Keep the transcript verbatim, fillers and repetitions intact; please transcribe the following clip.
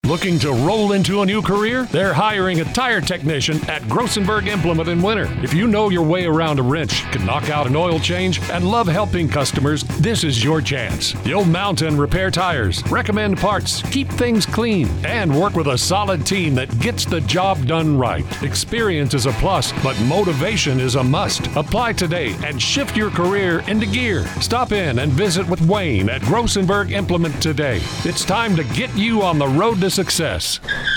Looking to roll into a new career? They're hiring a tire technician at Grossenberg Implement in Winter. If you know your way around a wrench, can knock out an oil change, and love helping customers, this is your chance. You'll mount and repair tires, recommend parts, keep things clean, and work with a solid team that gets the job done right. Experience is a plus, but motivation is a must. Apply today and shift your career into gear. Stop in and visit with Wayne at Grossenberg Implement today. It's time to get you on the road to success.